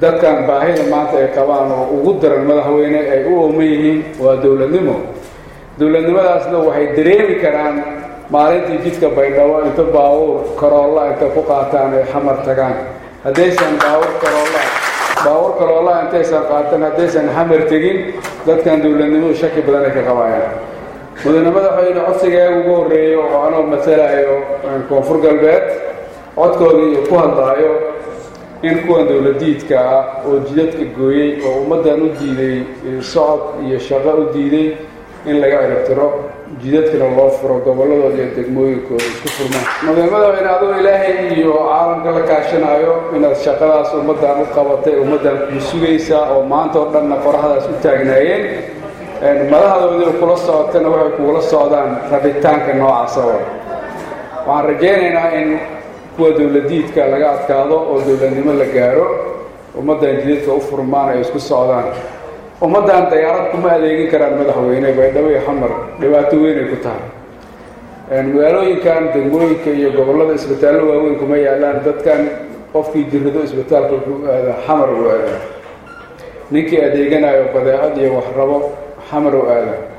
dadkan baahida maanta ay qabaan oo ugu daran madaxweyne ay u ooman yihiin waa dowladnimo. dowladnimadaasna waxay dareemi karaan maalintii jidka baydhabo inta baawur karoolla inta ku qaataan ay xamar tagaan. haddaysan baawur karoolla intaysan qaatan haddaysan xamar tegin dadkan dowladnimadu shaki badan ay ka qabayaan. mudane madaxweyne codsigeega ugu horreeyo oo anoo matalayo koonfur galbeed codkoodii ku hadlaayo in kuwan dowladiidka ah oo jidadka gooyey oo ummaddan u diiday socod iyo shaqo u diiday in laga ciribtiro jidadkana loo furo gobolladooda iyo degmooyinkooda isku furmaan. mudane madaxweyne adoo ilaahay iyo caalamka la kaashanayo inaad shaqadaas ummaddan u qabatay ummaddan kuu sugaysaa oo maanta oo dhanna qoraxdaas u taagnaayeen madaxdoodii kula socotana waxay kugula socdaan rabitaanka noocaasa. waxaan rajaynaynaa in kuwa dowladiidka laga adkaado oo dowladnimo la gaaro ummaddan jidadka u furmaan ay isku socdaan. ummaddan dayaarad kuma adeegin karaan madaxweyne baydhabo iyo xamar dhibaato weynay ku tahay. magaalooyinkan degmooyinka iyo gobollada isbitaallo waaweyn kuma yaalaan. dadkan qofkii jirrado isbitaalka wuxuu aadaa xamar u aadaa. ninkii adeeganayo badeecad iyo wax rabo xamar u aadaa.